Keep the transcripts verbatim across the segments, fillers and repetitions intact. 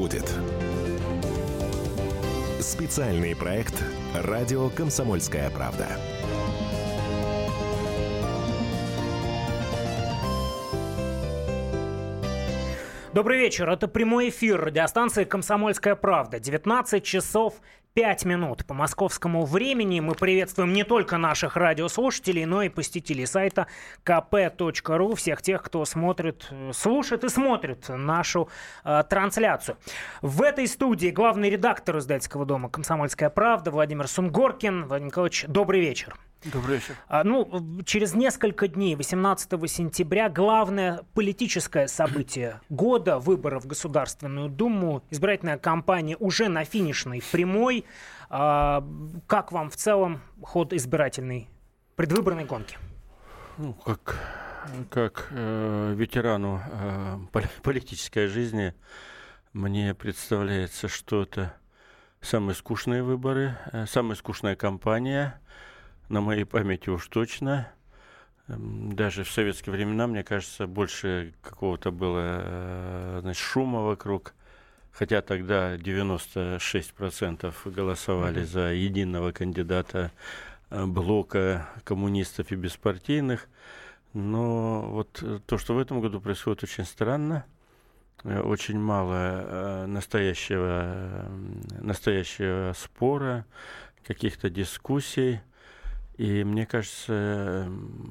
будет. Специальный проект «Радио Комсомольская правда». Добрый вечер. Это прямой эфир радиостанции «Комсомольская правда». девятнадцать часов пять минут по московскому времени. Мы приветствуем не только наших радиослушателей, но и посетителей сайта ка пэ точка ру, всех тех, кто смотрит, слушает и смотрит нашу э, трансляцию. В этой студии главный редактор издательского дома «Комсомольская правда» Владимир Сунгоркин. Владимир Николаевич, добрый вечер. Добрый вечер. А, ну, через несколько дней, восемнадцатого сентября, главное политическое событие года — выборы в Государственную Думу. Избирательная кампания уже на финишной прямой. А, как вам в целом ход избирательной предвыборной гонки? Ну, как, как э, ветерану э, политической жизни мне представляется, что это самые скучные выборы, э, самая скучная кампания. На моей памяти уж точно. Даже в советские времена, мне кажется, больше какого-то было, значит, шума вокруг. Хотя тогда девяносто шесть процентов голосовали mm-hmm. за единого кандидата блока коммунистов и беспартийных. Но вот то, что в этом году происходит, очень странно. Очень мало настоящего, настоящего спора, каких-то дискуссий. И мне кажется,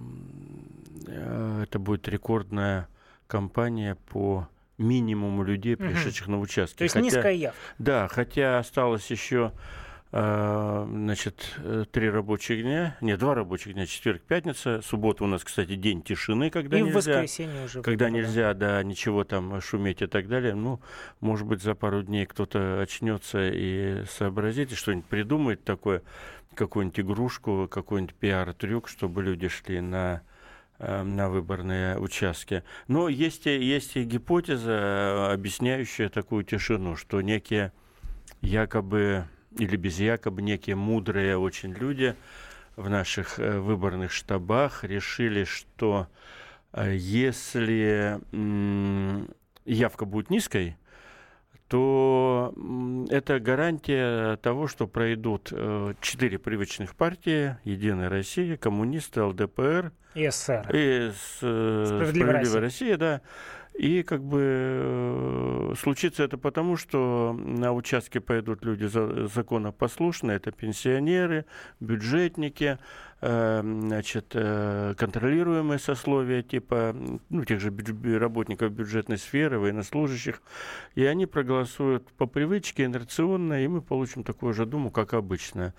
это будет рекордная кампания по минимуму людей, пришедших угу. на участки. То есть хотя, низкая явка. Да, хотя осталось еще значит, три рабочих дня, нет, два рабочих дня, четверг, пятница, суббота у нас, кстати, день тишины, когда и нельзя, в воскресенье уже когда было, нельзя, да. да, ничего там шуметь и так далее. Ну, может быть, за пару дней кто-то очнется и сообразит, и что-нибудь придумает такое, какую-нибудь игрушку, какой-нибудь пиар-трюк, чтобы люди шли на, на выборные участки. Но есть, есть и гипотеза, объясняющая такую тишину, что некие якобы, или без якобы, некие мудрые очень люди в наших выборных штабах решили, что если явка будет низкой, то это гарантия того, что пройдут четыре привычных партии: Единая Россия, коммунисты, эл дэ пэ эр и эс эс эс эр. И Справедливая, Справедливая Россия. Россия, да. И как бы случится это потому, что на участке пойдут люди законопослушные, это пенсионеры, бюджетники, значит, контролируемые сословия типа, ну, тех же работников бюджетной сферы, военнослужащих, и они проголосуют по привычке, инерционно, и мы получим такую же Думу, как обычно.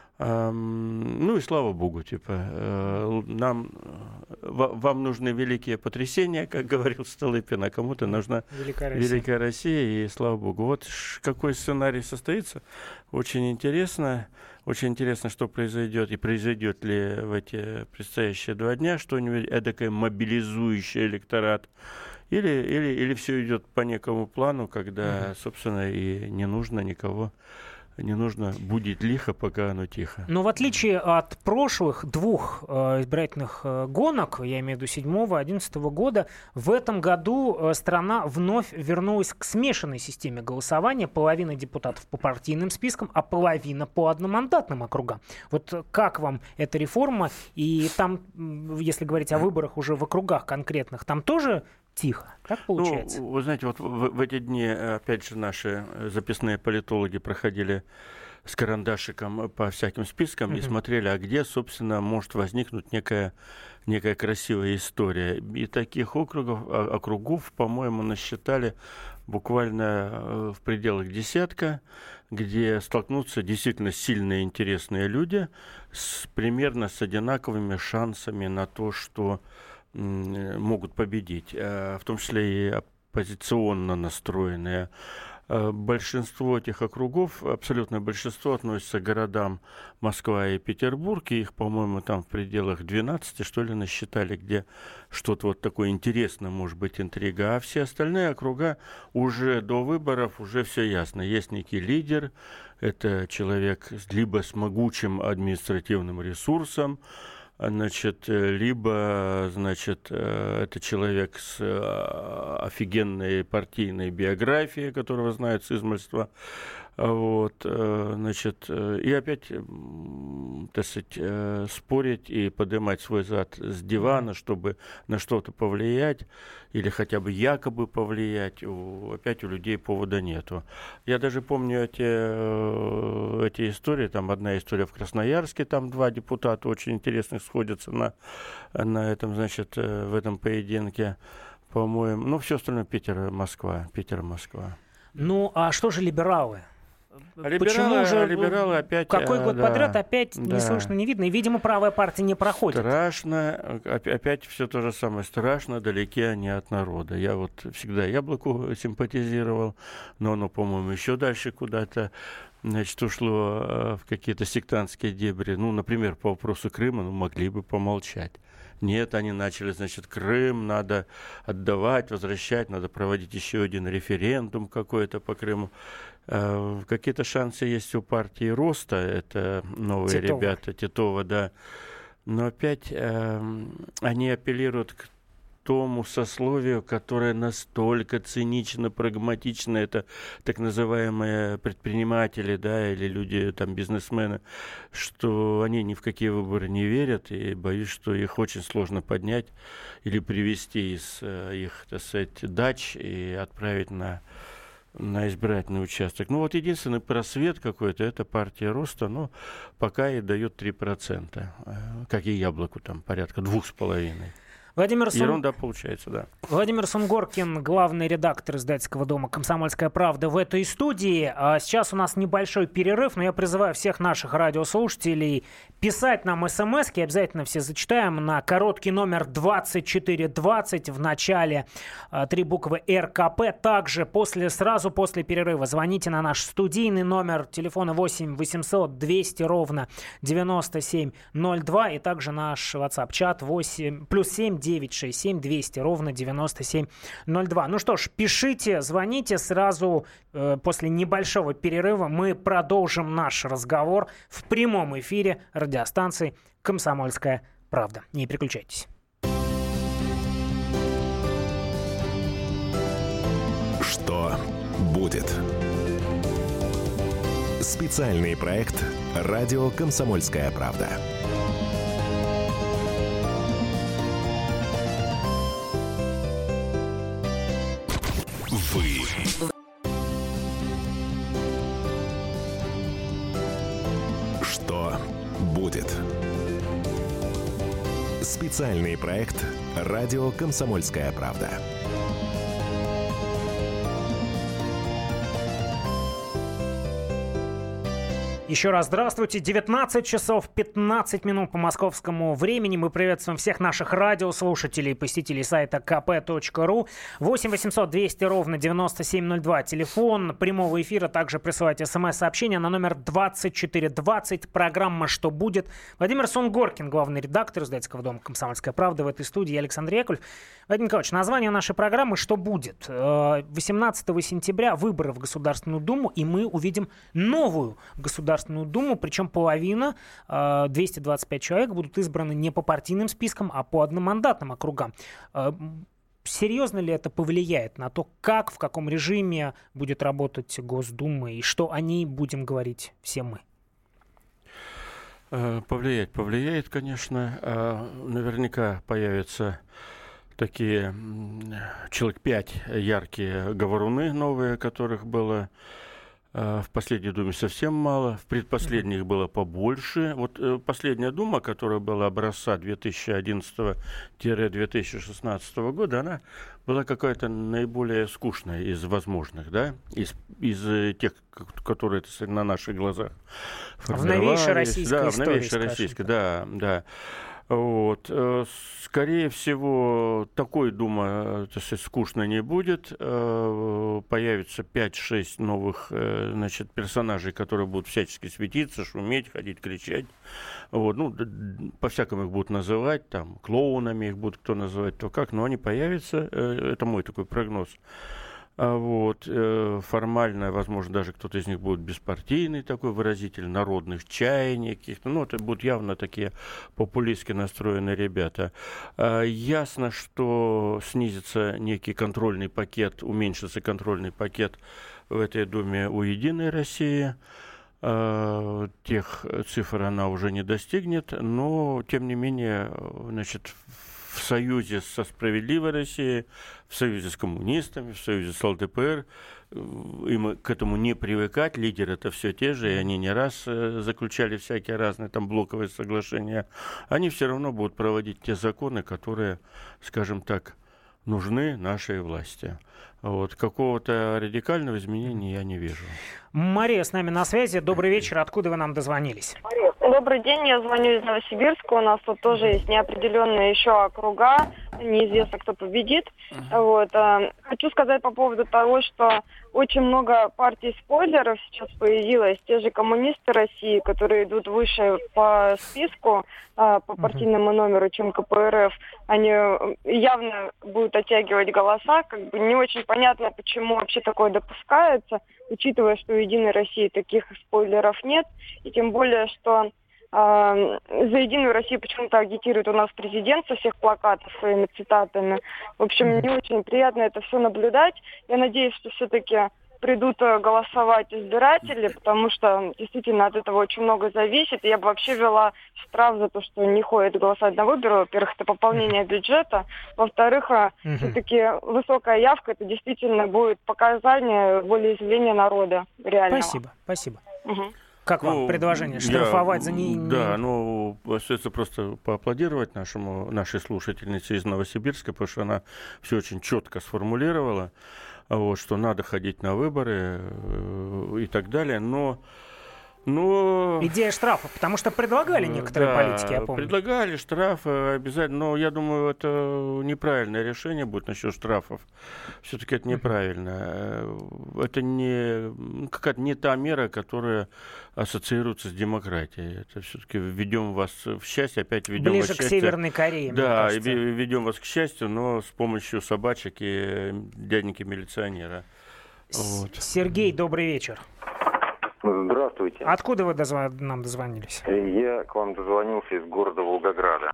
Ну и слава богу, типа, нам, вам нужны великие потрясения, как говорил Столыпин, а кому-то нужна Великая Россия. Великая Россия, и слава богу. Вот какой сценарий состоится, очень интересно. Очень интересно, что произойдет, и произойдет ли в эти предстоящие два дня что-нибудь эдакое мобилизующее электорат, или, или, или все идет по некому плану, когда, собственно, и не нужно никого. Не нужно будить лихо, пока оно тихо. Но в отличие от прошлых двух э, избирательных э, гонок, я имею в виду седьмого, одиннадцатого года, в этом году э, страна вновь вернулась к смешанной системе голосования. Половина депутатов по партийным спискам, а половина по одномандатным округам. Вот как вам эта реформа? И там, если говорить о выборах уже в округах конкретных, там тоже тихо. Как получается? Ну, вы знаете, вот в, в эти дни, опять же, наши записные политологи проходили с карандашиком по всяким спискам mm-hmm. и смотрели, а где, собственно, может возникнуть некая, некая красивая история. И таких округов, округов, по-моему, насчитали буквально в пределах десятка, где столкнутся действительно сильные, интересные люди с, примерно с одинаковыми шансами на то, что могут победить, в том числе и оппозиционно настроенные. Большинство этих округов, абсолютное большинство, относится к городам Москва и Петербург, и их, по-моему, там в пределах двенадцати, что ли, насчитали, где что-то вот такое интересное, может быть, интрига. А все остальные округа уже до выборов, уже все ясно. Есть некий лидер, это человек либо с могучим административным ресурсом, Значит, либо, значит, это человек с офигенной партийной биографией, которого знают с измольства. Вот, значит, и опять, так сказать, спорить и поднимать свой зад с дивана, чтобы на что-то повлиять, или хотя бы якобы повлиять, у, опять у людей повода нету. Я даже помню эти, эти истории, там одна история в Красноярске, там два депутата очень интересных сходятся на, на этом, значит, в этом поединке, по-моему, ну, все остальное Питер, Москва, Питер, Москва. Ну, а что же либералы? А либералы, Почему же либералы опять... Какой год да, подряд опять да. не слышно, не видно, и, видимо, правая партия не проходит. Страшно, опять все то же самое, страшно, далеки они от народа. Я вот всегда Яблоку симпатизировал, но оно, по-моему, еще дальше куда-то, значит, ушло в какие-то сектантские дебри. Ну, например, по вопросу Крыма, ну, могли бы помолчать. Нет, они начали, значит, Крым надо отдавать, возвращать, надо проводить еще один референдум какой-то по Крыму. Э, какие-то шансы есть у партии роста, это новые Титова. ребята, Титова, да. Но опять э, они апеллируют к тому сословию, которое настолько цинично, прагматично, это так называемые предприниматели, да, или люди, там, бизнесмены, что они ни в какие выборы не верят, и боюсь, что их очень сложно поднять или привести из э, их, так сказать, дач и отправить на, на избирательный участок. Ну вот единственный просвет какой-то, это партия роста, но пока и дает три процента, э, как и Яблоку, там, порядка двух с половиной. Владимир Сун... Ерунда получается, да. Владимир Сунгоркин, главный редактор издательского дома «Комсомольская правда» в этой студии. А сейчас у нас небольшой перерыв, но я призываю всех наших радиослушателей писать нам смски, обязательно все зачитаем, на короткий номер двадцать четыре двадцать, в начале а, три буквы эр ка пэ. Также после, сразу после перерыва звоните на наш студийный номер телефона восемь восемьсот двести ровно девяносто семь ноль два, и также наш WhatsApp-чат восемь плюс семь девять шесть семь двести ровно девяносто семь ноль два. Ну что ж, пишите, звоните сразу э, после небольшого перерыва. Мы продолжим наш разговор в прямом эфире радиостанции «Комсомольская правда». Не переключайтесь. Что будет? Специальный проект «Радио Комсомольская правда». Вы. Что будет? Специальный проект «Радио Комсомольская правда». Еще раз здравствуйте. девятнадцать часов пятнадцать минут по московскому времени. Мы приветствуем всех наших радиослушателей, посетителей сайта ка пэ точка ру. восемь восемьсот двести ровно девяносто семь ноль два. Телефон прямого эфира. Также присылайте смс-сообщения на номер двадцать четыре двадцать. Программа «Что будет?». Владимир Сунгоркин, главный редактор издательского дома «Комсомольская правда» в этой студии. Я Александр Яковлев. Владимир Николаевич, название нашей программы «Что будет?». восемнадцатого сентября выборы в Государственную Думу, и мы увидим новую Государственную Думу, причем половина, двести двадцать пять человек, будут избраны не по партийным спискам, а по одномандатным округам. Серьезно ли это повлияет на то, как, в каком режиме будет работать Госдума, и что о ней будем говорить все мы? Повлиять, повлияет, конечно. Наверняка появятся такие человек пять яркие говоруны новые, которых было в последней Думе совсем мало, в предпоследних было побольше. Вот э, последняя Дума, которая была образца две тысячи одиннадцатого — две тысячи шестнадцатого года, она была какая-то наиболее скучная из возможных, да, из, из тех, которые на наших глазах формировались. В новейшей российской да, истории, в новейшей российской, да, да. Вот. Скорее всего, такой Дума, так сказать, скучно не будет. Появится пять-шесть новых, значит, персонажей, которые будут всячески светиться, шуметь, ходить, кричать. Вот. Ну, по-всякому их будут называть, там, клоунами их будут кто называть, то как, но они появятся. Это мой такой прогноз. Вот, формально, возможно, даже кто-то из них будет беспартийный такой выразитель народных чаяний каких-то. Ну, это будут явно такие популистски настроенные ребята. Ясно, что снизится некий контрольный пакет, уменьшится контрольный пакет в этой Думе у «Единой России». Тех цифр она уже не достигнет, но, тем не менее, значит, в союзе со «Справедливой Россией», в союзе с коммунистами, в союзе с ЛДПР, им к этому не привыкать, лидеры это все те же, и они не раз заключали всякие разные там блоковые соглашения, они все равно будут проводить те законы, которые, скажем так, нужны нашей власти. Вот. Какого-то радикального изменения я не вижу. Мария с нами на связи. Добрый вечер. Откуда вы нам дозвонились? Добрый день. Я звоню из Новосибирска. У нас тут тоже есть неопределенные еще округа. Неизвестно, кто победит. Вот. Хочу сказать по поводу того, что очень много партий-спойлеров сейчас появилось. Те же коммунисты России, которые идут выше по списку, по партийному номеру, чем ка пэ эр эф, они явно будут оттягивать голоса. Как бы не очень понятно, почему вообще такое допускается, учитывая, что у «Единой России» таких спойлеров нет. И тем более, что э, за «Единую Россию» почему-то агитирует у нас президент со всех плакатов своими цитатами. В общем, не очень приятно это все наблюдать. Я надеюсь, что все-таки придут голосовать избиратели, потому что действительно от этого очень много зависит. Я бы вообще ввела штраф за то, что не ходят голосовать на выборы. Во-первых, это пополнение бюджета. Во-вторых, uh-huh. все-таки высокая явка, это действительно будет показание волеизъявления народа реального. Спасибо, спасибо. Uh-huh. Как вам ну, предложение штрафовать я, за не... Да, ну, остается просто поаплодировать нашему, нашей слушательнице из Новосибирска, потому что она все очень четко сформулировала, вот, что надо ходить на выборы и так далее, но... но... Идея штрафа, потому что предлагали некоторые да, политики, я помню. предлагали штрафы обязательно, но я думаю, это неправильное решение будет насчет штрафов. Все-таки это неправильно. Это не какая-то не та мера, которая ассоциируется с демократией. Это все-таки введем вас в счастье, опять введем Ближе вас в к счастье. Северной Корее, Да, введем вас к счастью, но с помощью собачек и дяденьки-милиционера. Вот. Сергей, добрый вечер. Здравствуйте. Откуда вы дозв... нам дозвонились? Я к вам дозвонился из города Волгограда.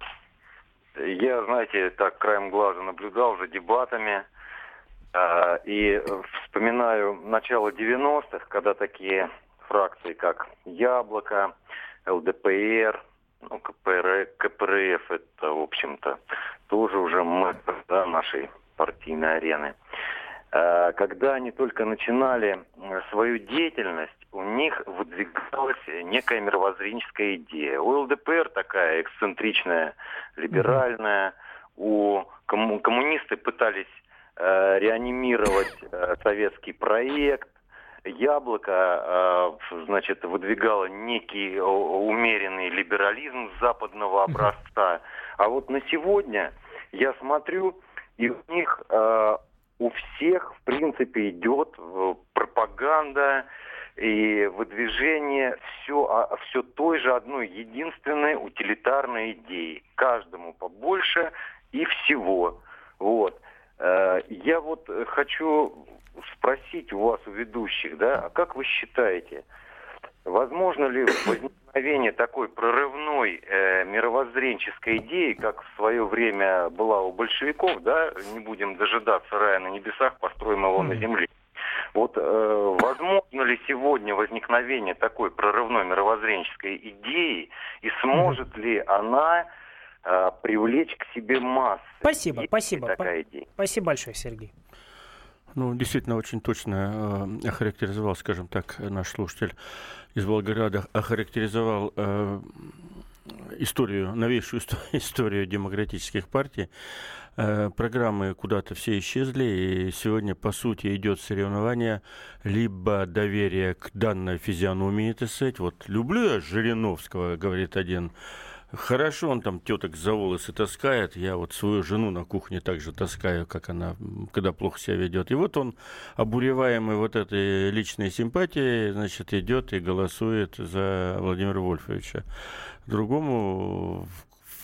Я, знаете, так краем глаза наблюдал за дебатами э, и вспоминаю начало девяностых, когда такие фракции, как «Яблоко», эл дэ пэ эр, ну, ка пэ эр эф, это, в общем-то, тоже уже мастер, да, нашей партийной арены. Когда они только начинали свою деятельность, у них выдвигалась некая мировоззренческая идея. У эл дэ пэ эр такая эксцентричная, либеральная. У комму- коммунисты пытались э, реанимировать э, советский проект. Яблоко, э, значит, выдвигало некий умеренный либерализм западного образца. А вот на сегодня я смотрю, и у них... Э, У всех, в принципе, идет пропаганда и выдвижение все, все той же одной единственной утилитарной идеи. Каждому побольше и всего. Вот. Я вот хочу спросить у вас, у ведущих, да, а как вы считаете, возможно ли возникновение такой прорывной э, мировоззренческой идеи, как в свое время была у большевиков, да, не будем дожидаться рая на небесах, построим его mm. на земле. Вот э, возможно ли сегодня возникновение такой прорывной мировоззренческой идеи, и сможет mm. ли она э, привлечь к себе массы? Спасибо, Есть спасибо. Такая идея? Спасибо большое, Сергей. Ну, действительно, очень точно э, охарактеризовал, скажем так, наш слушатель из Волгограда, охарактеризовал э, историю, новейшую историю демократических партий. Э, программы куда-то все исчезли, и сегодня, по сути, идет соревнование либо доверие к данной физиономии, так сказать. Вот люблю я Жириновского, говорит один. Хорошо, он там теток за волосы таскает. Я вот свою жену на кухне также таскаю, как она, когда плохо себя ведет. И вот он, обуреваемый вот этой личной симпатией, значит, идет и голосует за Владимира Вольфовича. Другому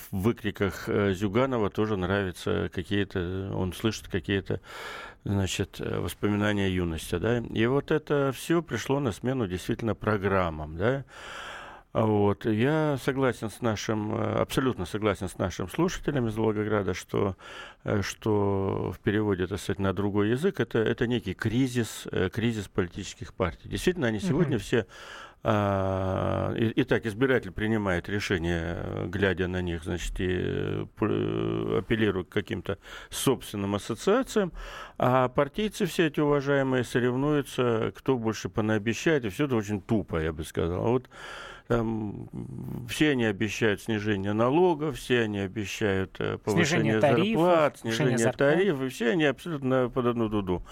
выкриках Зюганова тоже нравятся какие-то, он слышит какие-то, значит, воспоминания юности, да, и вот это все пришло на смену действительно программам, да. Вот. Я согласен с нашим, абсолютно согласен с нашим слушателем из Волгограда, что, что в переводе, так сказать, на другой язык, это, это некий кризис, кризис политических партий. Действительно, они сегодня mm-hmm. все... А, и, итак, избиратель принимает решение, глядя на них, значит, и апеллирует к каким-то собственным ассоциациям, а партийцы все эти уважаемые соревнуются, кто больше понаобещает, и все это очень тупо, я бы сказал. Вот там, все они обещают снижение налогов, все они обещают повышение снижение зарплат, тарифов, снижение зарплат. тарифов, и все они абсолютно под одну дуду.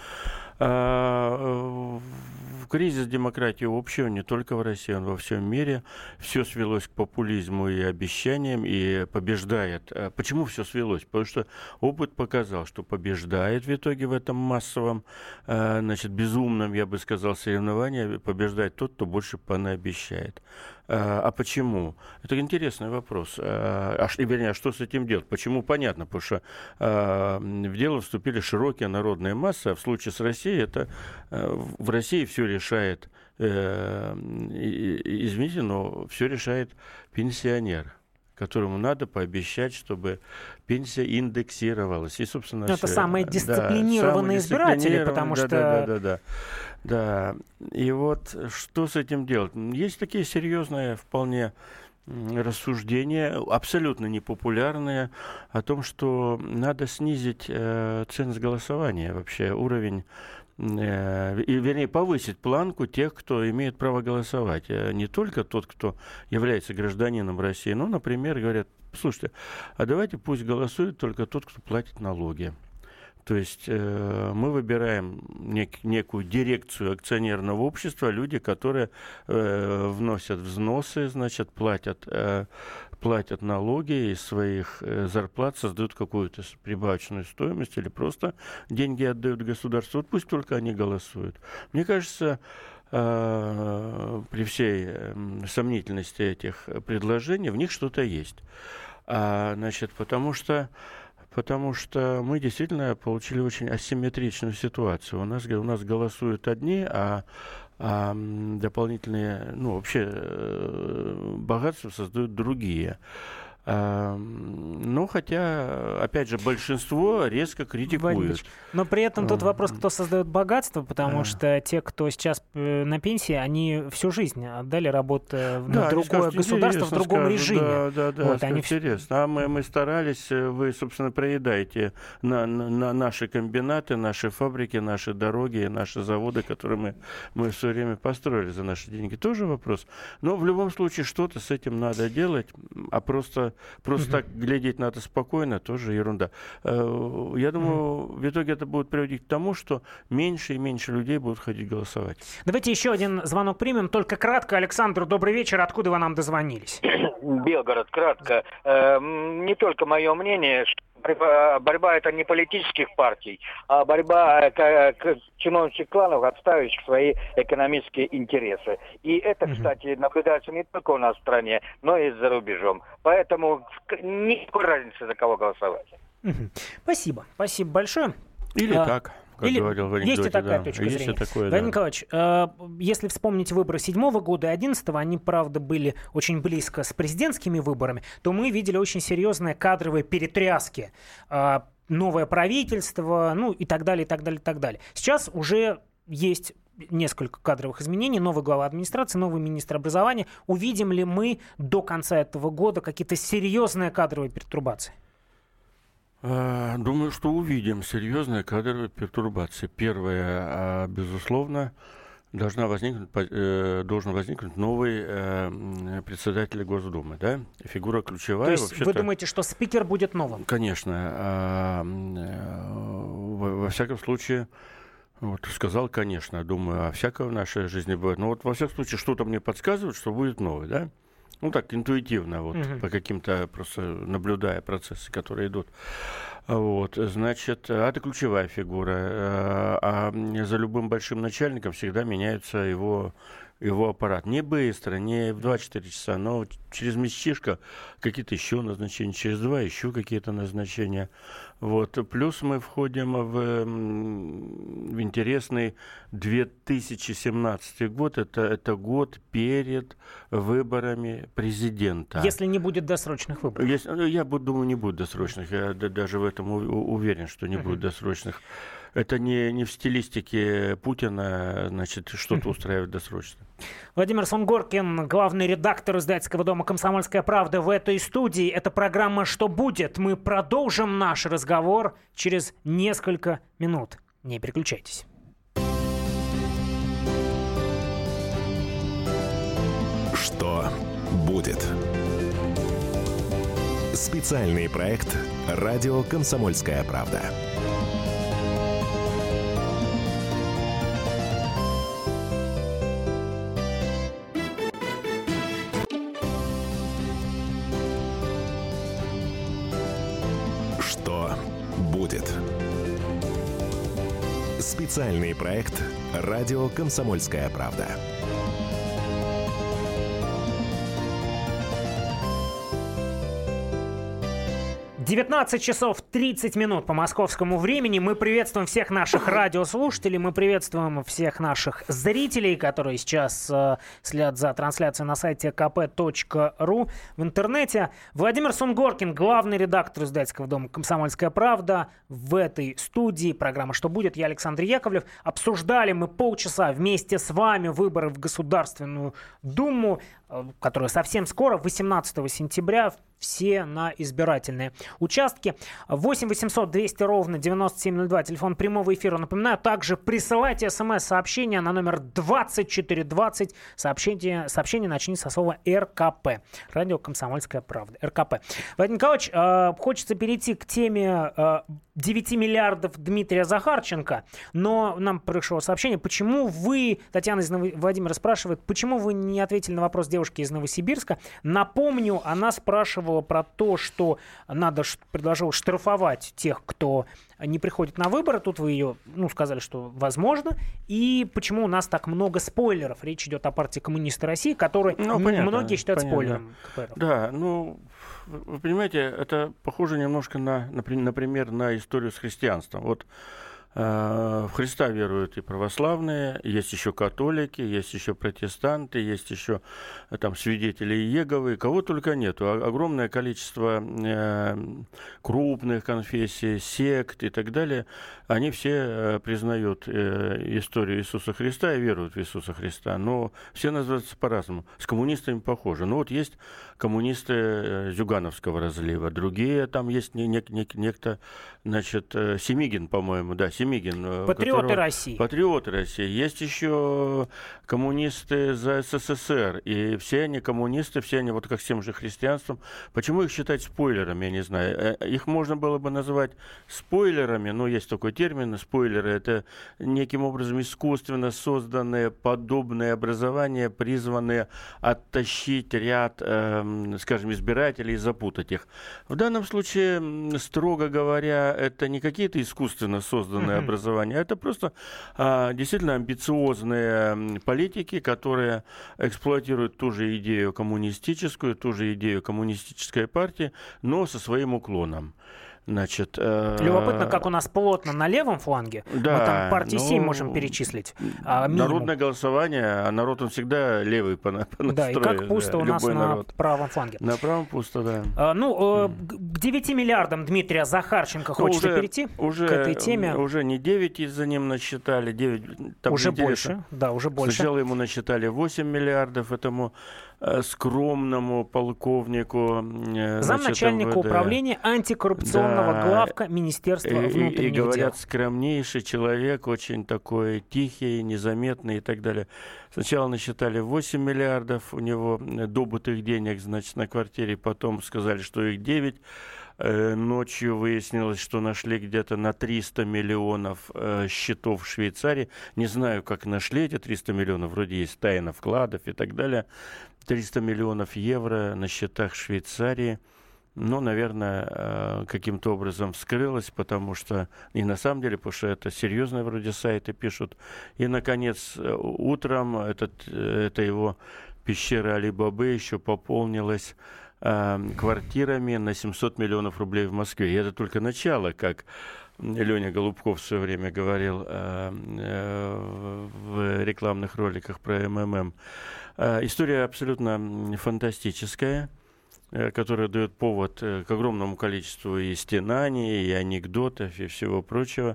А, кризис демократии общего не только в России, он во всем мире. Все свелось к популизму и обещаниям, и побеждает. Почему все свелось? Потому что опыт показал, что побеждает в итоге в этом массовом, значит, безумном, я бы сказал, соревновании, побеждает тот, кто больше понаобещает. А почему? Это интересный вопрос. А, вернее, а что с этим делать? Почему? Понятно, потому что а, в дело вступили широкие народные массы, а в случае с Россией это а, в России все решает, э, извините, но все решает пенсионер, которому надо пообещать, чтобы пенсия индексировалась. И, собственно, это самые дисциплинированные да, избиратели, потому да, что... Да, да, да, да. Да, и вот что с этим делать? Есть такие серьезные вполне рассуждения, абсолютно непопулярные, о том, что надо снизить э, ценность голосования, вообще уровень, э, и, вернее, повысить планку тех, кто имеет право голосовать. Не только тот, кто является гражданином России, но, например, говорят, слушайте, а давайте пусть голосует только тот, кто платит налоги. То есть э, мы выбираем нек- некую дирекцию акционерного общества, люди, которые э, вносят взносы, значит, платят, э, платят налоги из своих э, зарплат, создают какую-то прибавочную стоимость или просто деньги отдают государству. Вот пусть только они голосуют. Мне кажется, э, при всей э, сомнительности этих предложений в них что-то есть. А, значит, потому что Потому что мы действительно получили очень асимметричную ситуацию. У нас, у нас голосуют одни, а, а дополнительные, ну, вообще богатства создают другие. Ну, хотя, опять же, большинство резко критикует. Но при этом тут вопрос, кто создает богатство, потому а. что те, кто сейчас на пенсии, они всю жизнь отдали работу да, на другое скажут, государство в другом скажут, режиме. Да, да, да, вот, они... интересно. А мы, мы старались, вы, собственно, проедаете на, на, на наши комбинаты, наши фабрики, наши дороги, наши заводы, которые мы, мы все время построили за наши деньги. Тоже вопрос. Но в любом случае что-то с этим надо делать, а просто Просто uh-huh. так глядеть на это спокойно, тоже ерунда. Я думаю, uh-huh. в итоге это будет приводить к тому, что меньше и меньше людей будут ходить голосовать. Давайте еще один звонок примем. Только кратко. Александр, добрый вечер. Откуда вы нам дозвонились? Белгород, кратко. Не только мое мнение, что борьба это не политических партий, а борьба чиновничьих кланов, отстаивающих свои экономические интересы. И это, угу. кстати, наблюдается не только у нас в стране, но и за рубежом. Поэтому никакой разницы, за кого голосовать. Угу. Спасибо. Спасибо большое. Или а... так. Как Или говорил в есть и такая да. точка есть зрения. Такое, Владимир да. Николаевич, э, если вспомнить выборы седьмого года и одиннадцатого, они, правда, были очень близко с президентскими выборами, то мы видели очень серьезные кадровые перетряски. Э, новое правительство, ну и так далее, и так далее, и так далее. Сейчас уже есть несколько кадровых изменений, новый глава администрации, новый министр образования. Увидим ли мы до конца этого года какие-то серьезные кадровые пертурбации? Думаю, что увидим серьезные кадровые пертурбации. Первое, безусловно, должна возникнуть, должен возникнуть новый председатель Госдумы, да? Фигура ключевая. То есть вы думаете, что спикер будет новым? Конечно. Во всяком случае, вот сказал, конечно, думаю, а всякого в нашей жизни бывает. Но вот во всяком случае что-то мне подсказывает, что будет новый, да? Ну, так, интуитивно, вот, uh-huh. по каким-то, просто наблюдая процессы, которые идут. Вот, значит, а это ключевая фигура. А за любым большим начальником всегда меняются его его аппарат. Не быстро, не в два-четыре часа, но через месячишко какие-то еще назначения, через два еще какие-то назначения. Вот. Плюс мы входим в, в интересный две тысячи семнадцатый год. Это, это год перед выборами президента. Если не будет досрочных выборов. Если, я думаю, не будет досрочных. Я даже в этом уверен, что не uh-huh. будет досрочных. Это не, не в стилистике Путина, значит, что-то устраивать досрочно. Владимир Сунгоркин, главный редактор издательского дома «Комсомольская правда» в этой студии. Это программа «Что будет?». Мы продолжим наш разговор через несколько минут. Не переключайтесь. Что будет? Специальный проект «Радио Комсомольская правда». Что будет? Специальный проект «Радио Комсомольская правда». девятнадцать часов тридцать минут по московскому времени. Мы приветствуем всех наших радиослушателей, мы приветствуем всех наших зрителей, которые сейчас э, следят за трансляцией на сайте ка пэ точка ру в интернете. Владимир Сунгоркин, главный редактор издательского дома «Комсомольская правда» в этой студии. Программа «Что будет?». Я Александр Яковлев. Обсуждали мы полчаса вместе с вами выборы в Государственную Думу, э, которая совсем скоро, восемнадцатого сентября, все на избирательные участки. восемь восемьсот двести ровно девяносто семь ноль два, телефон прямого эфира. Напоминаю, также присылайте смс-сообщение на номер двадцать четыре двадцать. Сообщение, сообщение начните со слова эр ка пэ. Радио «Комсомольская правда». эр ка пэ. Владимир Николаевич, э, хочется перейти к теме э, девяти миллиардов Дмитрия Захарченко, но нам пришло сообщение, почему вы, Татьяна из Ново... Владимира спрашивает, почему вы не ответили на вопрос девушки из Новосибирска. Напомню, она спрашивала про то, что надо, предложила штрафовать тех, кто не приходит на выборы. Тут вы ее, ну, сказали, что возможно. И почему у нас так много спойлеров? Речь идет о партии «Коммунисты России», который ну, понятно, многие считают понятно. спойлером ка пэ эр. Да, ну, вы понимаете, это похоже немножко на, например, на историю с христианством. Вот в Христа веруют и православные, есть еще католики, есть еще протестанты, есть еще там свидетели Иеговы, кого только нету. Огромное количество э, крупных конфессий, сект и так далее. Они все э, признают э, историю Иисуса Христа и веруют в Иисуса Христа. Но все называются по-разному. С коммунистами похоже. Ну вот есть коммунисты э, Зюгановского разлива, другие там есть не, не, не, некто, значит, э, Семигин, по-моему, да, Семигин. Патриоты которого... России. Патриоты России. Есть еще коммунисты за эс эс эс эр. И все они коммунисты, все они вот как с тем же христианством. Почему их считать спойлерами, я не знаю. Их можно было бы назвать спойлерами, но есть такой термин, спойлеры. Это неким образом искусственно созданные подобные образования, призванные оттащить ряд, э, скажем, избирателей и запутать их. В данном случае, строго говоря, это не какие-то искусственно созданные mm-hmm. образования, это просто а, действительно амбициозные политики, которые эксплуатируют ту же идею коммунистическую, ту же идею коммунистической партии, но со своим уклоном. Значит, э... Любопытно, как у нас плотно на левом фланге. Да, мы там партии ну, семь можем перечислить. А народное голосование, а народ он всегда левый по, по настрою. Да, и как пусто да, у нас народ. На правом фланге. На правом пусто, да. А, ну, э, к девяти миллиардам Дмитрия Захарченко ну, хочется уже, перейти уже, к этой теме. Уже не девять за ним насчитали. девять, там уже больше, да, уже больше. Сначала ему насчитали восемь миллиардов, этому э, скромному полковнику. Э, замначальника управления антикоррупционного да. главка Министерства внутренних дел. И, и говорят, скромнейший человек, очень такой тихий, незаметный и так далее. Сначала насчитали восемь миллиардов у него добытых денег, значит, на квартире, потом сказали, что их девять. Ночью выяснилось, что нашли где-то на триста миллионов э, счетов в Швейцарии. Не знаю, как нашли эти триста миллионов, вроде есть тайна вкладов и так далее. триста миллионов евро на счетах Швейцарии. но, наверное, каким-то образом вскрылось, потому что, и на самом деле, потому что это серьезные вроде сайты пишут. И, наконец, утром этот, это его пещера Али-Бабы еще пополнилась э, квартирами на семьсот миллионов рублей в Москве. И это только начало, как Леня Голубков в свое время говорил э, э, в рекламных роликах про эм эм эм. Э, история абсолютно фантастическая, э, которая дает повод э, к огромному количеству и стенаний, и анекдотов, и всего прочего.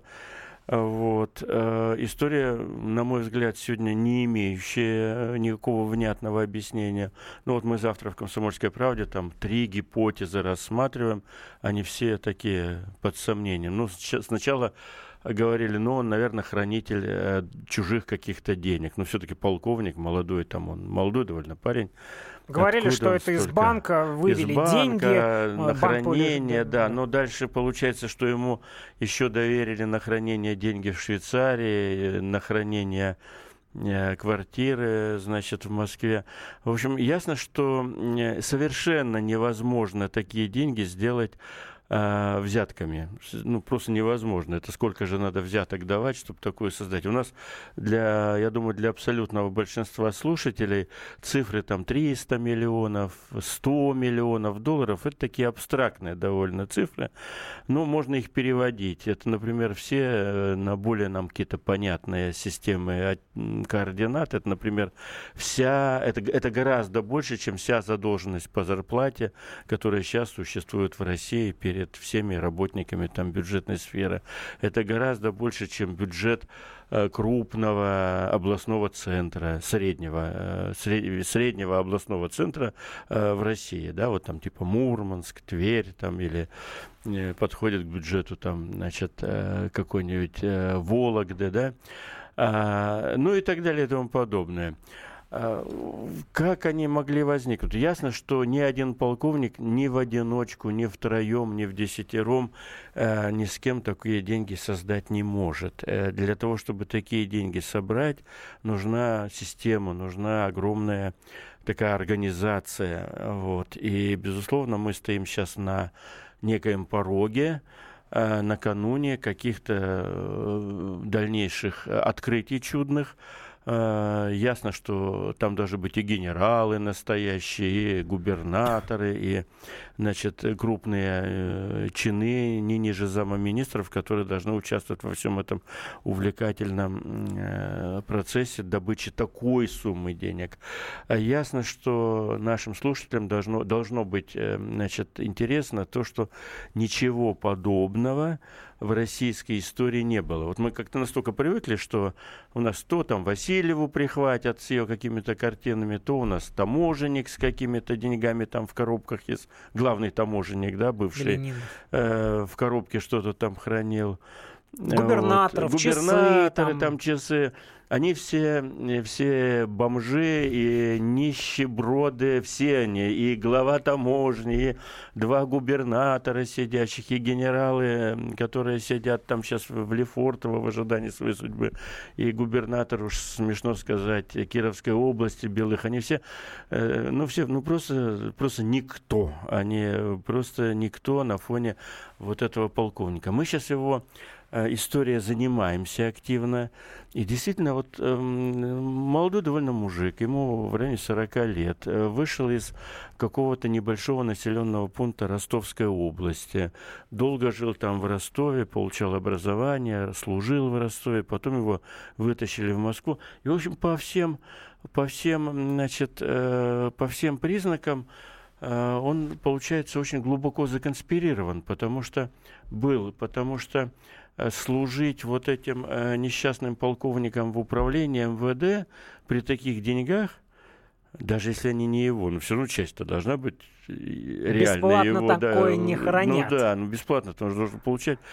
Вот. Э, история, на мой взгляд, сегодня не имеющая никакого внятного объяснения. Ну вот мы завтра в «Комсомольской правде» там три гипотезы рассматриваем. Они все такие под сомнением. Ну, сначала говорили, ну, он, наверное, хранитель э, чужих каких-то денег. Но все-таки полковник, молодой там он, молодой довольно парень. Говорили, откуда что это из банка вывели из банка, деньги. На хранение, да. Но дальше получается, что ему еще доверили на хранение деньги в Швейцарии, на хранение э, квартиры, значит, в Москве. В общем, ясно, что совершенно невозможно такие деньги сделать э, взятками. Ну, просто невозможно. Это сколько же надо взяток давать, чтобы такое создать. У нас, для, я думаю, для абсолютного большинства слушателей цифры там триста миллионов, сто миллионов долларов, это такие абстрактные довольно цифры. Но можно их переводить. Это, например, все на более нам какие-то понятные системы координат. Это, например, вся, это, это гораздо больше, чем вся задолженность по зарплате, которая сейчас существует в России перед всеми работниками там, бюджетной сферы. Это гораздо больше, чем бюджет э, крупного областного центра, среднего, э, сред, среднего областного центра э, в России. Да, вот там типа Мурманск, Тверь там, или э, подходит к бюджету там, значит, э, какой-нибудь э, Вологды, да, а, ну и так далее и тому подобное. Как они могли возникнуть? Ясно, что ни один полковник ни в одиночку, ни втроем, ни в десятером э, ни с кем такие деньги создать не может. Э, для того, чтобы такие деньги собрать, нужна система, нужна огромная такая организация. Вот. И, безусловно, мы стоим сейчас на некоем пороге, э, накануне каких-то э, дальнейших открытий чудных. Ясно, что там должны быть и генералы настоящие, и губернаторы, и, значит, крупные чины, не ниже замминистров, которые должны участвовать во всем этом увлекательном процессе добычи такой суммы денег. Ясно, что нашим слушателям должно, должно быть, значит, интересно то, что ничего подобного в российской истории не было. Вот мы как-то настолько привыкли, что у нас то там Васильеву прихватят с ее какими-то картинами, то у нас таможенник с какими-то деньгами там в коробках есть. Главный таможенник, да, бывший, э, в коробке что-то там хранил. Губернаторов, вот. часы. Губернаторы, там, там часы. Они все, все бомжи и нищеброды, все они. И глава таможни, и два губернатора сидящих, и генералы, которые сидят там сейчас в Лефортово в ожидании своей судьбы. И губернатор, уж смешно сказать, Кировской области, Белых. Они все, ну, все, ну, просто, просто никто. Они просто никто на фоне вот этого полковника. Мы сейчас его... история занимаемся активно. И действительно, вот э, молодой довольно мужик, ему в районе сорока лет, э, вышел из какого-то небольшого населенного пункта Ростовской области. Долго жил там в Ростове, получал образование, служил в Ростове, потом его вытащили в Москву. И, в общем, по всем, по всем, значит, э, по всем признакам э, он, получается, очень глубоко законспирирован, потому что был, потому что служить вот этим э, несчастным полковникам в управлении эм вэ дэ при таких деньгах, даже если они не его, но все равно часть-то должна быть реально бесплатно его. Бесплатно такое да, не хранят. Ну да, ну бесплатно, потому что должен получать.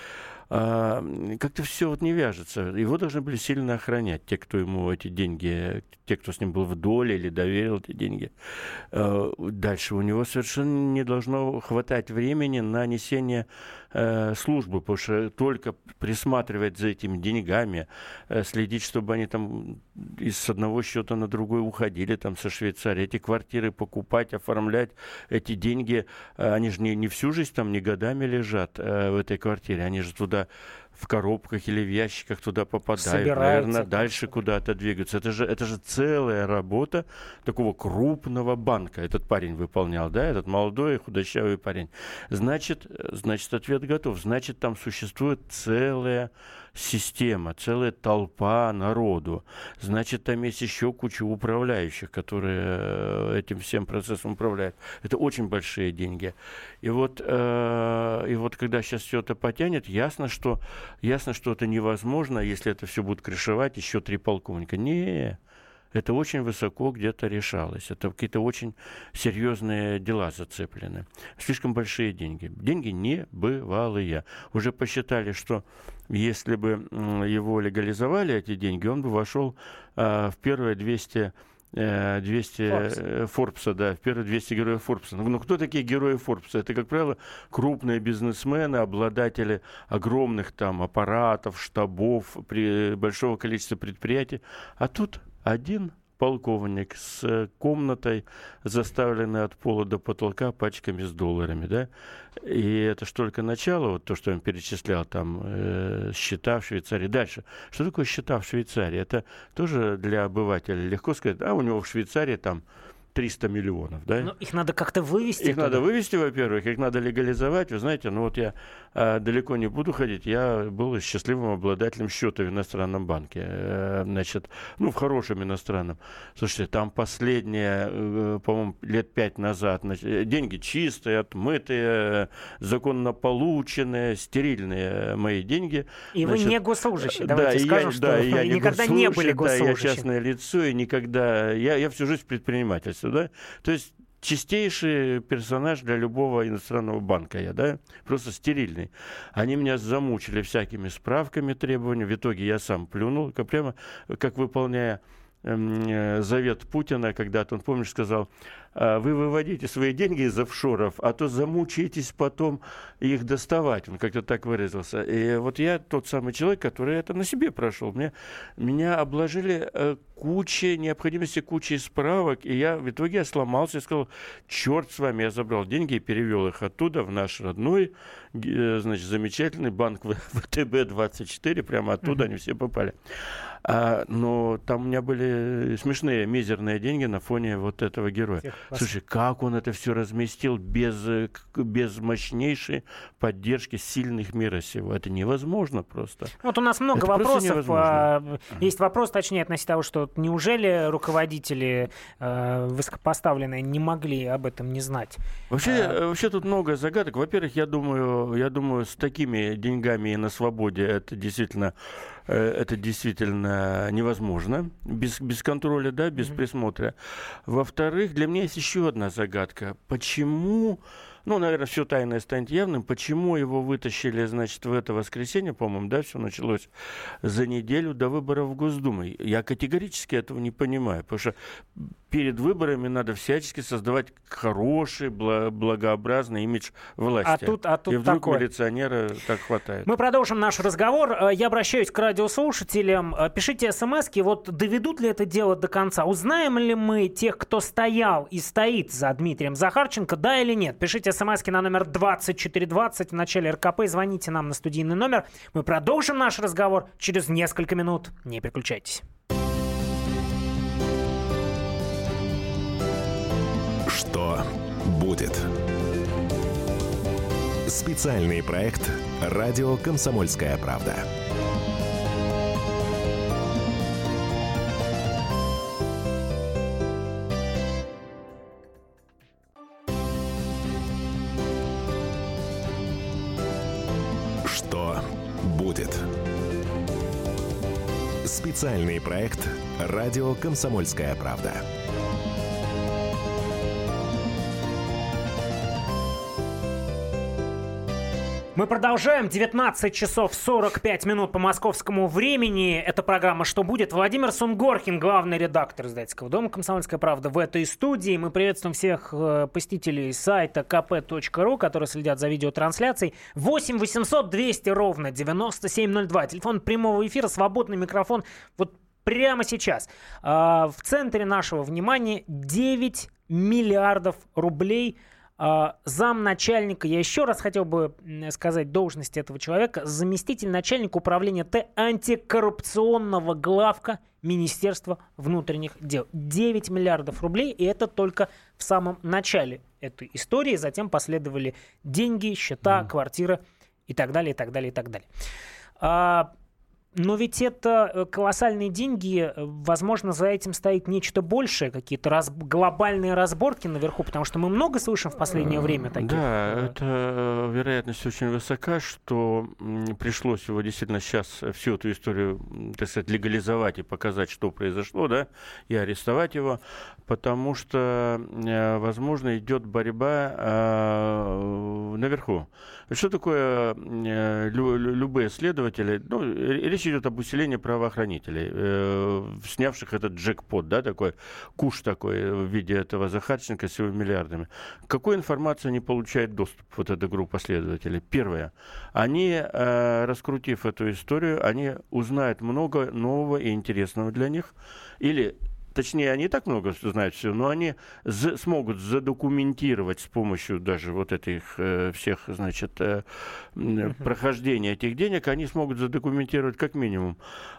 а, как-то все вот не вяжется. Его должны были сильно охранять, те, кто ему эти деньги, те, кто с ним был в доле или доверил эти деньги. А, дальше у него совершенно не должно хватать времени на несение э, службы, потому что только присматривать за этими деньгами, э, следить, чтобы они там из одного счета на другой уходили, там со Швейцарии, эти квартиры покупать, оформлять, эти деньги, э, они же не, не всю жизнь там, не годами лежат э, в этой квартире, они же туда в коробках или в ящиках туда попадают, наверное, дальше куда-то двигаются. Это же, это же целая работа такого крупного банка. Этот парень выполнял, да, этот молодой худощавый парень. Значит, значит, ответ готов. Значит, там существует целая система, целая толпа народу. Значит, там есть еще куча управляющих, которые этим всем процессом управляют. Это очень большие деньги. И вот, э, и вот когда сейчас все это потянет, ясно, что, ясно, что это невозможно, если это все будет крышевать еще три полковника. Не, это очень высоко где-то решалось. Это какие-то очень серьезные дела зацеплены. Слишком большие деньги. Деньги небывалые. Уже посчитали, что если бы его легализовали, эти деньги, он бы вошел а, в первые двести... двести Форбса, да, в первые двести героев Форбса. Ну, кто такие герои Форбса? Это, как правило, крупные бизнесмены, обладатели огромных там аппаратов, штабов, при, большого количества предприятий. А тут один полковник с комнатой, заставленной от пола до потолка пачками с долларами, да? И это ж только начало, вот то, что он перечислял, там, э, счета в Швейцарии. Дальше. Что такое счета в Швейцарии? Это тоже для обывателя легко сказать, а у него в Швейцарии там триста миллионов, да? Но их надо как-то вывести. Их туда. надо вывести, во-первых, их надо легализовать. Вы знаете, ну вот я а, далеко не буду ходить, я был счастливым обладателем счета в иностранном банке. А, значит, ну, в хорошем иностранном. Слушайте, там последние, а, по-моему, лет пять назад, значит, деньги чистые, отмытые, законно полученные, стерильные мои деньги. И значит, вы не госслужащий, давайте да, скажем, я, что да, вы я никогда не, не были госслужащим. Да, я частное лицо, и никогда... Я, я всю жизнь предприниматель. Да? То есть чистейший персонаж для любого иностранного банка я, да, просто стерильный. Они меня замучили всякими справками, требованиями. В итоге я сам плюнул, как, прямо как выполняя э, завет Путина, когда-то он, помнишь, сказал: вы выводите свои деньги из офшоров, а то замучаетесь потом их доставать. Он как-то так выразился. И вот я тот самый человек, который это на себе прошел. Мне, меня обложили э, кучей необходимости, кучей справок, и я в итоге я сломался и сказал: черт с вами, я забрал деньги и перевел их оттуда в наш родной, э, значит, замечательный банк вэ тэ бэ двадцать четыре, прямо оттуда mm-hmm. они все попали. А, но там у меня были смешные, мизерные деньги на фоне вот этого героя. Слушай, как он это все разместил без, без мощнейшей поддержки сильных мира сего? Это невозможно просто. Вот у нас много это вопросов. Есть вопрос, точнее, относительно того, что неужели руководители э, высокопоставленные не могли об этом не знать? Вообще, а... вообще тут много загадок. Во-первых, я думаю, я думаю, с такими деньгами и на свободе это действительно... Это действительно невозможно, без, без контроля, да, без mm-hmm. присмотра. Во-вторых, для меня есть еще одна загадка. Почему, ну, наверное, все тайное станет явным, почему его вытащили, значит, в это воскресенье, по-моему, да, все началось за неделю до выборов в Госдуму. Я категорически этого не понимаю, потому что перед выборами надо всячески создавать хороший, благообразный имидж власти. А тут, а тут И вдруг такое. Милиционера так хватает. Мы продолжим наш разговор. Я обращаюсь к радиослушателям. Пишите смски. Вот доведут ли это дело до конца? Узнаем ли мы тех, кто стоял и стоит за Дмитрием Захарченко, да или нет? Пишите смски на номер двадцать четыре двадцать в начале эр ка пэ. Звоните нам на студийный номер. Мы продолжим наш разговор через несколько минут. Не переключайтесь. Что будет? Специальный проект «Радио Комсомольская правда». Что будет? Специальный проект «Радио Комсомольская правда». Мы продолжаем. девятнадцать часов сорок пять минут по московскому времени. Это программа «Что будет?». Владимир Сунгоркин, главный редактор издательского дома «Комсомольская правда», в этой студии. Мы приветствуем всех посетителей сайта ка пэ точка ру, которые следят за видеотрансляцией. восемь восемьсот двести ровно девяносто семь ноль два. Телефон прямого эфира, свободный микрофон. Вот прямо сейчас. В центре нашего внимания девять миллиардов рублей. Замначальника, я еще раз хотел бы сказать должность этого человека, заместитель начальника управления Т антикоррупционного главка Министерства внутренних дел. девять миллиардов рублей, и это только в самом начале этой истории. Затем последовали деньги, счета, mm. квартира и так далее, и так далее, и так далее. А, но ведь это колоссальные деньги, возможно, за этим стоит нечто большее, какие-то раз, глобальные разборки наверху, потому что мы много слышим в последнее время таких. Да, это вероятность очень высока, что пришлось его действительно сейчас всю эту историю, так сказать, легализовать и показать, что произошло, да, и арестовать его, потому что, возможно, идет борьба э, наверху. Что такое э, лю, любые следователи? Ну, речь идет об усилении правоохранителей, э, снявших этот джекпот, да, такой куш такой в виде этого Захарченко с его миллиардами. Какую информацию они получают доступ, вот эта группа следователей? Первое. Они, э, раскрутив эту историю, они узнают много нового и интересного для них. Или... Точнее, они и так много знают все, но они за, смогут задокументировать с помощью даже вот этих э, всех, значит, э, uh-huh. прохождения этих денег, они смогут задокументировать как минимум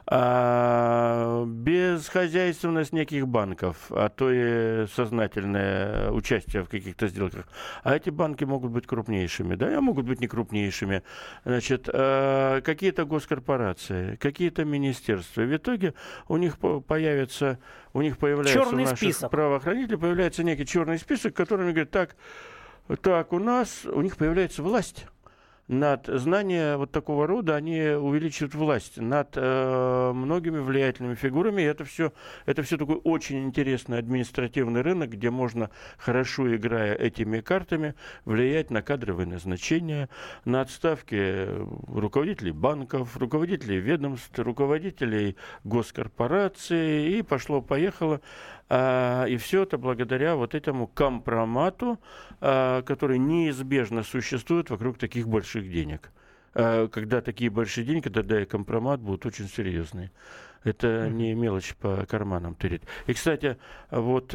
а, безхозяйственность неких банков, а то и сознательное участие в каких-то сделках. А эти банки могут быть крупнейшими, да, а могут быть не крупнейшими. Значит, а, какие-то госкорпорации, какие-то министерства. В итоге у них появится... У них появляется черный у наших список. правоохранителей появляется некий черный список, которыми говорят, так, так, у нас, у них появляется власть. Над знания вот такого рода они увеличивают власть над э, многими влиятельными фигурами. И это все, это все такой очень интересный административный рынок, где можно, хорошо играя этими картами, влиять на кадровые назначения, на отставки руководителей банков, руководителей ведомств, руководителей госкорпораций. И пошло-поехало. А, и все это благодаря вот этому компромату, а, который неизбежно существует вокруг таких больших денег. А, когда такие большие деньги, тогда и компромат будут очень серьезные. Это mm-hmm. не мелочь по карманам тырить. И, кстати, вот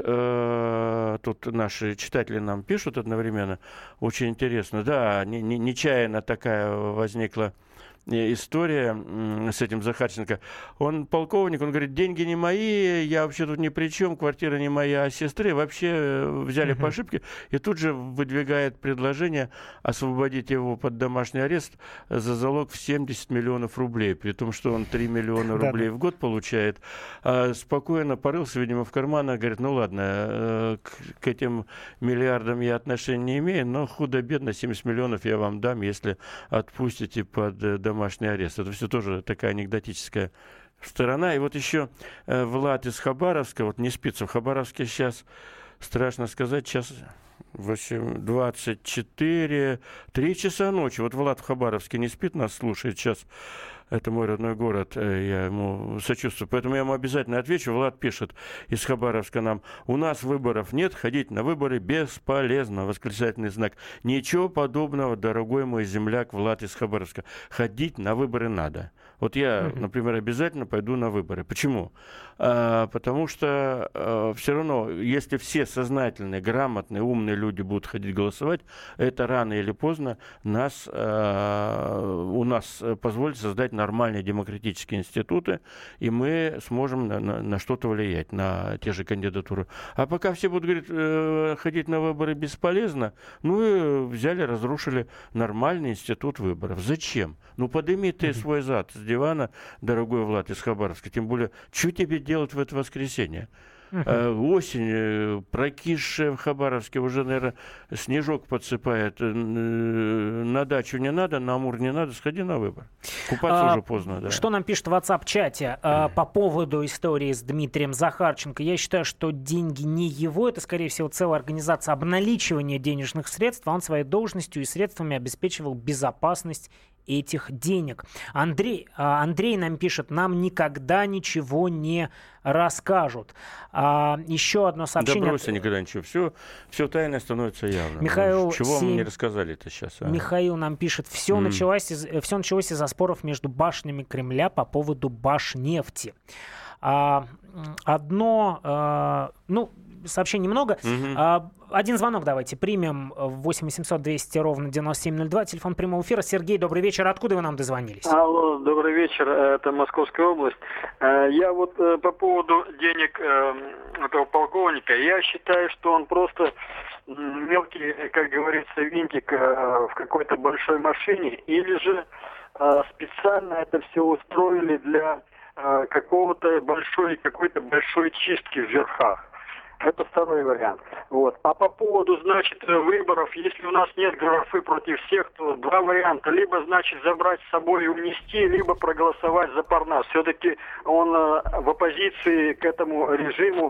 э, тут наши читатели нам пишут одновременно, очень интересно, да, не, не, нечаянно такая возникла история с этим Захарченко. Он полковник, он говорит, деньги не мои, я вообще тут ни при чем, квартира не моя, а сестры вообще взяли uh-huh. по ошибке. И тут же выдвигает предложение освободить его под домашний арест за залог в семьдесят миллионов рублей, при том, что он три миллиона рублей в год получает. А спокойно порылся, видимо, в карманах, говорит, ну ладно, к, к этим миллиардам я отношения не имею, но худо-бедно семьдесят миллионов я вам дам, если отпустите под домашний домашний арест. Это все тоже такая анекдотическая сторона. И вот еще э, Влад из Хабаровска, вот не спится в Хабаровске сейчас, страшно сказать, сейчас восемь двадцать четыре, три часа ночи. Вот Влад в Хабаровске не спит, нас слушает сейчас. Это мой родной город, я ему сочувствую. Поэтому я ему обязательно отвечу. Влад пишет из Хабаровска нам. У нас выборов нет, ходить на выборы бесполезно. Восклицательный знак. Ничего подобного, дорогой мой земляк Влад из Хабаровска. Ходить на выборы надо. Вот я, например, обязательно пойду на выборы. Почему? А, потому что а, все равно, если все сознательные, грамотные, умные люди будут ходить голосовать, это рано или поздно нас, а, у нас позволит создать нормальные демократические институты, и мы сможем на, на, на что-то влиять, на те же кандидатуры. А пока все будут говорить, э, ходить на выборы бесполезно, ну и взяли, разрушили нормальный институт выборов. Зачем? Ну подними ты mm-hmm. свой зад с дивана, дорогой Влад из Хабаровска, тем более, что тебе делать в это воскресенье? Uh-huh. Осень, прокисшая в Хабаровске, уже, наверное, снежок подсыпает. На дачу не надо, на Амур не надо, сходи на выбор. Купаться а, уже поздно, да. Что нам пишет в WhatsApp-чате а, по поводу истории с Дмитрием Захарченко? Я считаю, что деньги не его, это, скорее всего, целая организация обналичивания денежных средств, а он своей должностью и средствами обеспечивал безопасность этих денег. Андрей, Андрей нам пишет, нам никогда ничего не расскажут. А, еще одно сообщение. Да бросьте, никогда ничего. Все, все тайное становится явным. Михаил Чего семь... вам не рассказали-то сейчас? А? Михаил нам пишет, все, mm. началось из... все началось из-за споров между башнями Кремля по поводу Башнефти. А, одно, а, ну, сообщений много. Mm-hmm. А, один звонок давайте примем. восемь восемьсот двести ровно девяносто семь ноль два. Телефон прямого эфира. Сергей, добрый вечер. Откуда вы нам дозвонились? Алло, добрый вечер. Это Московская область. Я вот по поводу денег этого полковника. Я считаю, что он просто мелкий, как говорится, винтик в какой-то большой машине. Или же специально это все устроили для какого-то большой, какой-то большой чистки в верхах. Это второй вариант. Вот. А по поводу, значит, выборов, если у нас нет графы против всех, то два варианта. Либо, значит, забрать с собой и унести, либо проголосовать за Парнас. Все-таки он э, в оппозиции к этому режиму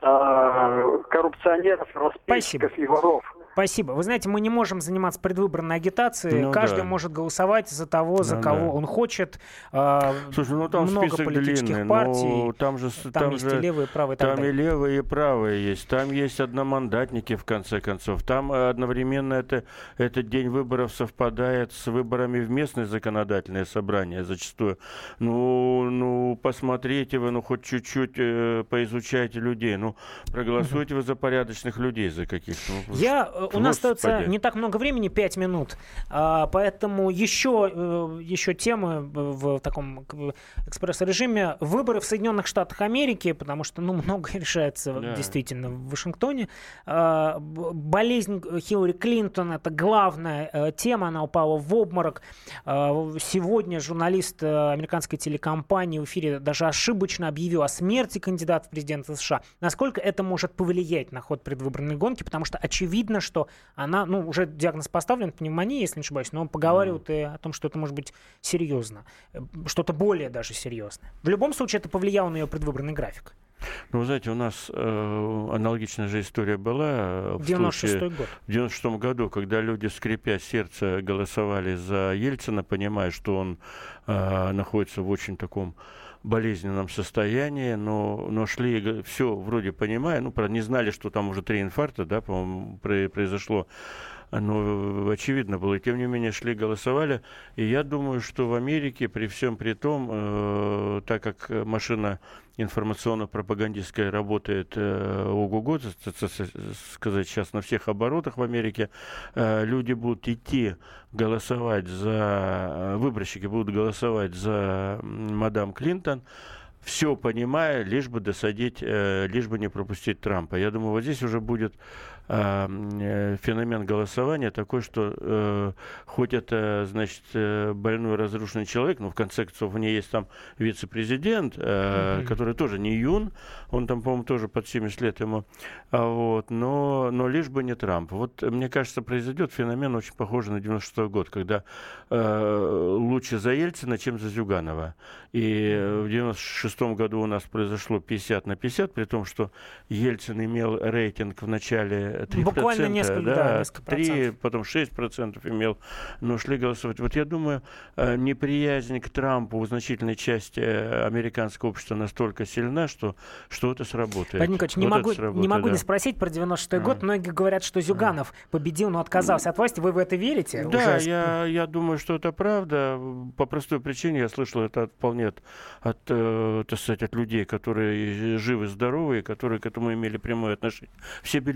э, коррупционеров, распильщиков и воров. Спасибо. Вы знаете, мы не можем заниматься предвыборной агитацией. Ну, Каждый да. может голосовать за того, за ну, кого да. он хочет. Э, Слушай, ну там много список политических длинный, партий. Ну, там же, там, там есть же, и левые, и правые, и так там далее. и левые, и правые есть. Там есть одномандатники, в конце концов. Там одновременно это, этот день выборов совпадает с выборами в местное законодательное собрание зачастую. Ну, ну посмотрите вы, ну хоть чуть-чуть э, поизучайте людей. Ну, проголосуйте вы за порядочных людей, за каких-то. Ну, Я, у нас остается не так много времени, пять минут, поэтому еще, еще темы в таком экспресс-режиме. Выборы в Соединенных Штатах Америки, потому что ну, многое решается да. действительно в Вашингтоне. Болезнь Хиллари Клинтон — это главная тема, она упала в обморок. Сегодня журналист американской телекомпании в эфире даже ошибочно объявил о смерти кандидата в президенты США. Насколько это может повлиять на ход предвыборной гонки, потому что очевидно, что она, ну, уже диагноз поставлен, пневмония, если не ошибаюсь, но поговаривают mm. и о том, что это может быть серьезно, что-то более даже серьезное. В любом случае, это повлияло на ее предвыборный график. Ну, вы знаете, у нас э, аналогичная же история была в девяносто шестой год. В девяносто шестом году, когда люди, скрипя сердце, голосовали за Ельцина, понимая, что он э, находится в очень таком болезненном состоянии, но, но шли, все вроде понимая, ну, правда, не знали, что там уже три инфаркта, да, по-моему, произошло, но очевидно было, и тем не менее шли, голосовали, и я думаю, что в Америке, при всем при том, э, так как машина информационно-пропагандистская работает э, ого-го, сказать, сейчас на всех оборотах в Америке, э, люди будут идти голосовать за, выборщики будут голосовать за мадам Клинтон, все понимая, лишь бы досадить, э, лишь бы не пропустить Трампа. Я думаю, вот здесь уже будет э, феномен голосования такой, что э, хоть это, значит, больной, разрушенный человек, но в конце концов у нее есть там вице-президент, э, mm-hmm. который тоже не юн, он там, по-моему, тоже под семьдесят лет ему, а вот, но, но лишь бы не Трамп. Вот, мне кажется, произойдет феномен очень похожий на девяносто шестой год, когда э, лучше за Ельцина, чем за Зюганова. И в девяносто шестом году у нас произошло пятьдесят на пятьдесят, при том, что Ельцин имел рейтинг в начале три процента, буквально несколько, да, да, несколько три, процентов. потом шесть процентов имел, но шли голосовать. Вот я думаю, неприязнь к Трампу у значительной части американского общества настолько сильна, что что-то сработает. Владимир Николаевич, не, вот могу, не могу да. не спросить про девяносто шестой а. год. Многие говорят, что Зюганов а. победил, но отказался от власти. Вы в это верите? Да, Уже... я, я думаю, что это правда. По простой причине я слышал это вполне от, от, э, сказать, от людей, которые живы, здоровы, которые к этому имели прямое отношение. Все бюллетени были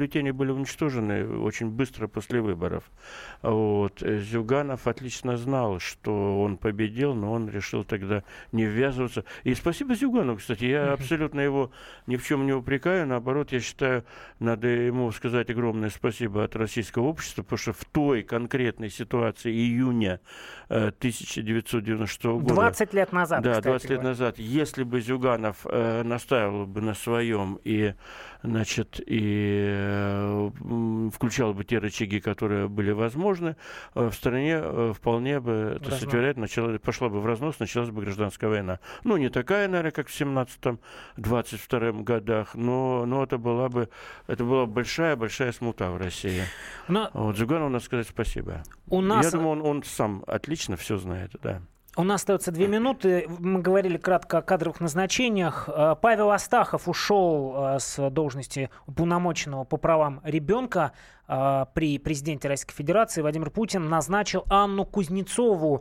были уничтожены очень быстро после выборов. Вот. Зюганов отлично знал, что он победил, но он решил тогда не ввязываться. И спасибо Зюганову, кстати, я абсолютно его ни в чем не упрекаю, наоборот, я считаю, надо ему сказать огромное спасибо от российского общества, потому что в той конкретной ситуации июня тысяча девятьсот девяносто шестого года... двадцать лет назад, Да, кстати, двадцать лет говоря. назад. Если бы Зюганов э, настаивал бы на своем и, значит, и э, включал бы те рычаги, которые были возможны, э, в стране э, вполне бы, так сказать, вероятно, начала, пошла бы в разнос, началась бы гражданская война. Ну, не такая, наверное, как в семнадцатом двадцать втором годах, но, но это была бы, это была большая-большая смута в России. Но... Вот, Зюганову надо сказать спасибо. У нас... Я думаю, он, он сам отлично все знает, да. У нас остается две минуты. Мы говорили кратко о кадровых назначениях. Павел Астахов ушел с должности уполномоченного по правам ребенка при президенте Российской Федерации. Владимир Путин назначил Анну Кузнецову,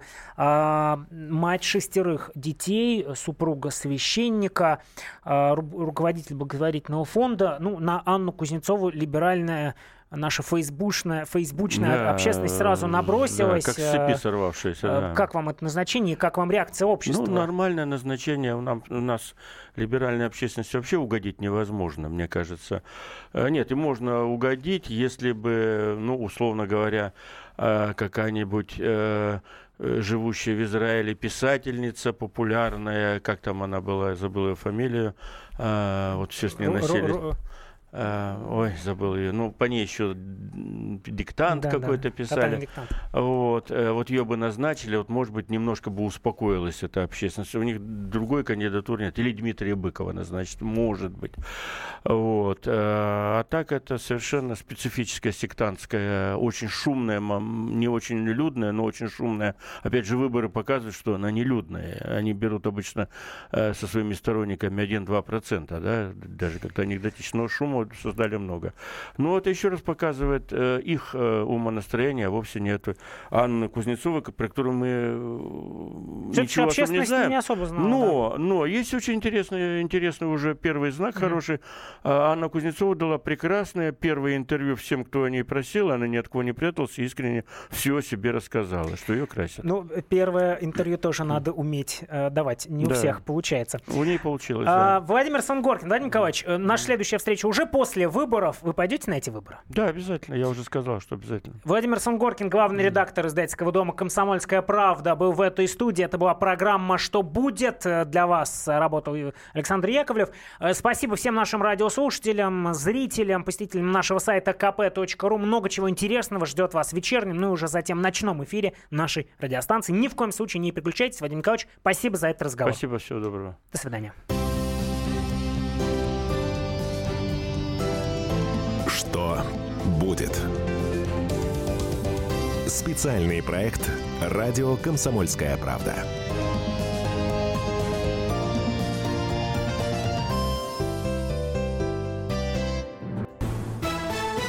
мать шестерых детей, супруга священника, руководитель благотворительного фонда. Ну, на Анну Кузнецову либеральная наша фейсбучная, фейсбучная да, общественность сразу набросилась. Да, как с цепи сорвавшаяся. Да. Как вам это назначение и как вам реакция общества? Ну, нормальное назначение. У нас, у нас либеральной общественности вообще угодить невозможно, мне кажется. Нет, и можно угодить, если бы, ну, условно говоря, какая-нибудь живущая в Израиле писательница популярная, как там она была, я забыл ее фамилию, вот все с ней носили. Uh, ой, забыл ее. Ну, по ней еще диктант да, какой-то да. писали. Диктант. Вот, вот ее бы назначили, вот, может быть, немножко бы успокоилась эта общественность. У них другой кандидатуры нет. Или Дмитрия Быкова назначить, может быть. Вот. А так это совершенно специфическая сектантская, очень шумная, не очень людная, но очень шумная. Опять же, выборы показывают, что она не людная. Они берут обычно со своими сторонниками один-два процента, да, даже как-то анекдотичного шума создали много. Но это еще раз показывает э, их э, умонастроение, а вовсе не эту Анну Кузнецову, про которую мы э, ничего особо не знаем. Не особо знала, но, да. но есть очень интересный, интересный уже первый знак mm-hmm. хороший. А, Анна Кузнецова дала прекрасное первое интервью всем, кто о ней просил. Она ни от кого не пряталась и искренне все о себе рассказала, что ее красит. Ну, первое интервью тоже надо уметь э, давать. Не да. у всех получается. У ней получилось, а, да. Владимир Сунгоркин. Владимир Николаевич, э, наша следующая встреча уже после выборов. Вы пойдете на эти выборы? Да, обязательно. Я уже сказал, что обязательно. Владимир Сунгоркин, главный редактор издательского дома «Комсомольская правда», был в этой студии. Это была программа «Что будет?». Для вас работал Александр Яковлев. Спасибо всем нашим радиослушателям, зрителям, посетителям нашего сайта ка пэ точка ру. Много чего интересного ждет вас в вечернем, ну и уже затем ночном эфире нашей радиостанции. Ни в коем случае не переключайтесь. Владимир Николаевич, спасибо за этот разговор. Спасибо, всего доброго. До свидания. Что будет? Специальный проект «Радио Комсомольская правда».